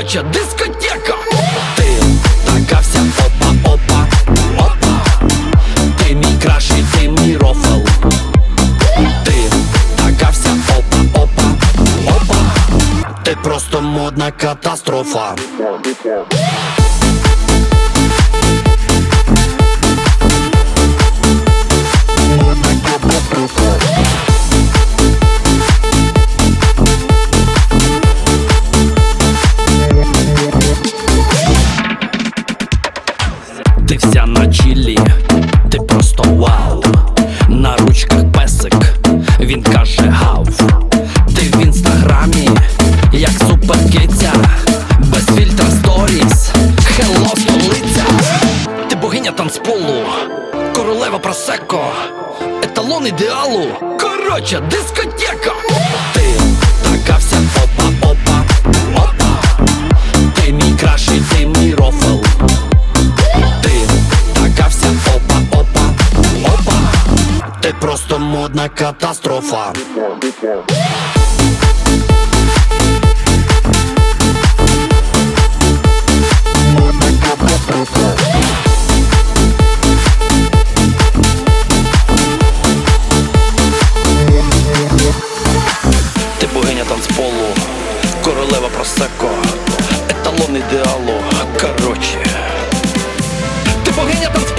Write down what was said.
Короче, дискотека. Ти така вся опа, опа, опа. Ти мій кращий, ти мій рофл. Ти така вся опа, опа, опа. Ти просто модна катастрофа. Ти вся на чилі, ти просто вау. На ручках песик, він каже гав. Ти в інстаграмі, як суперкиця, без фільтра сторіс, хелло столиця. Ти богиня танцполу, королева просеко, еталон ідеалу. Короче, дискотека. Ти така вся опа, опа, опа. Ти мій кращий, ти мій рофл. Ти просто модна катастрофа. Ти богиня танцполу, королева просеко, еталон ідеалу. Короче, ти богиня танцполу.